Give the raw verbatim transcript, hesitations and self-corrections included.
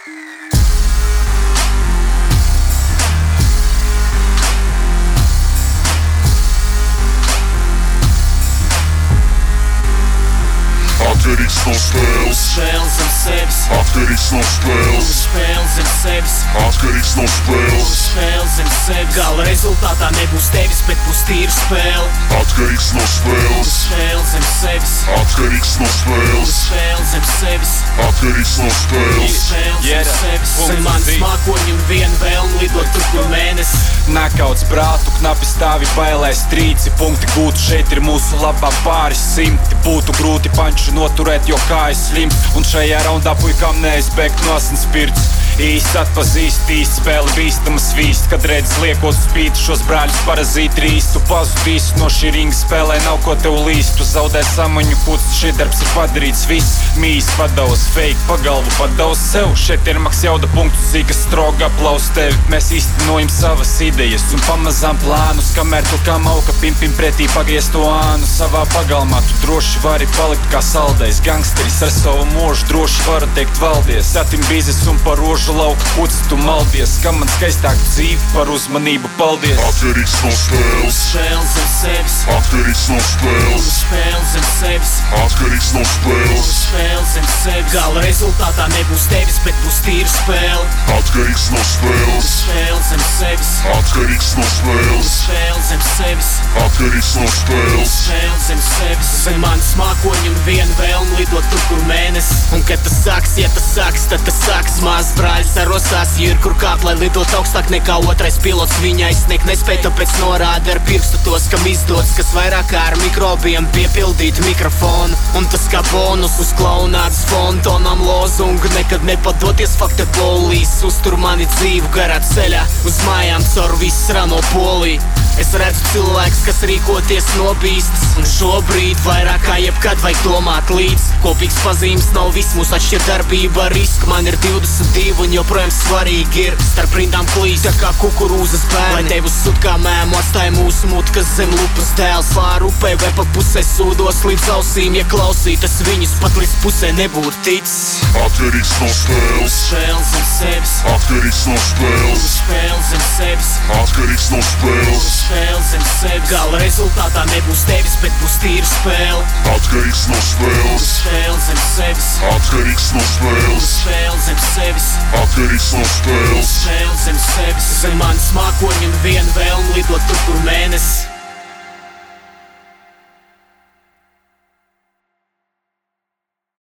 Atkarīgs no spēles, spēles zem sevis, atkarīgs no spēles, spēles zem sevis, atkarīgs no spēles, spēles zem sevis. Gala rezultātā nebūs tevis, bet būs tīra spēle. Atkarīgs no spēles, spēles zem sevis, atkarīgs no spēles, spēles zem sevis, atkarīgs no spēles, spēles zem sevis. Zem manis mākoņi un viena vēlme lidot tur, kur mēnesis. Nakauts brātu, knapi stāvi bailēs trīci, punkti gūti šeit ir mūsu labā pāris simti. Būtu grūti panču noturēt, jo kājas slims, un šajā raundā puikām neizbēgt no asins spirts. Īsti atpazīst, īsti spēle bīstama svīst, kad redz liekot spīt šos brāļus parazīti rīst. Tu pazudīsi no šī ringa spēlē, nav ko tev līst. Tu zaudē samaņu puts, šī darbs ir padarīts viss. Mīs padauz, fake, pagalvu padauz sev. Šeit ir maks jauda punktu, zīkas stroga aplaus tevi. Mēs īstenojam savas idejas un pamazām plānus, kamēr tu kā mauka pimpim pretī pagriezt to ānu. Savā pagalmā tu droši vari palikt kā saldais gangsteris, ar savu mūžu droši varu teikt valdies. Satim bizes un par rožu lauku puci tu maldies, kam man skaistāk dzīve, par uzmanību paldies. Atkarīgs no spēles, spēles zem sevis, atkarīgs no spēles, spēles zem sevis, atkarīgs no spēles, spēles zem sevis. Gala rezultātā nebūs tevis, bet būs tīra spēle. Atkarīgs no spēles, spēles zem sevis, atkarīgs no spēles, spēles zem sevis, atkarīgs no spēles, spēles zem sevis. Zem manis mākoņi un viena vēlme lidot tur, kur mēnesis. Un kad tas sāks, ja tas sāks, tad tas sāks. Maz brāļs ar rosās, ja ir kur kāp, lai lidot augstāk nekā otrais pilots. Viņa aizsniegt nespēj, tāpēc norāda ar pirkstu tos, kam izdodas, kas vairāk kā ar mikrobiem piepildīt mikrofonu. Un tas kā bonus uz klaunātas fonu, tonam lozungu nekad nepadoties, fakta polīs. Uztur mani dzīvu garā ceļā, uz mājām caur visu rano poliju. Es redzu cilvēks, kas rīkoties nobīstas, un šobrīd vairāk kā jebkad vajag domāt līdz. Kopīgs pazīmes nav viss, mūs atšķir darbība riska. Man ir divdesmit divi un joprojām svarīgi ir starp rindām klīst, tā kā kukurūzas bērni. Lai tev uz sutkā mēmu atstāja mūsu mut, kas zem lupas dēls lār upē vai pa pusē sūdos līdz ausīm. Ja klausītas viņus, pat līdz pusē nebūtu ticis. Atkarīgs no spēles, spēles zem sevis, atkarīgs no spēles, spēles zem sevis, atkarīgs no spēles, spēles zem sevis. Gala rezultātā nebūs tevis, bet būs tīra spēle. Atkarīgs no spēles, spēles zem sevis, atkarīgs no spēles, spēles zem sevis, atkarīgs no spēles, spēles zem sevis. Zem manis mākoņi un viena vēlme lidot tur, kur mēnesis.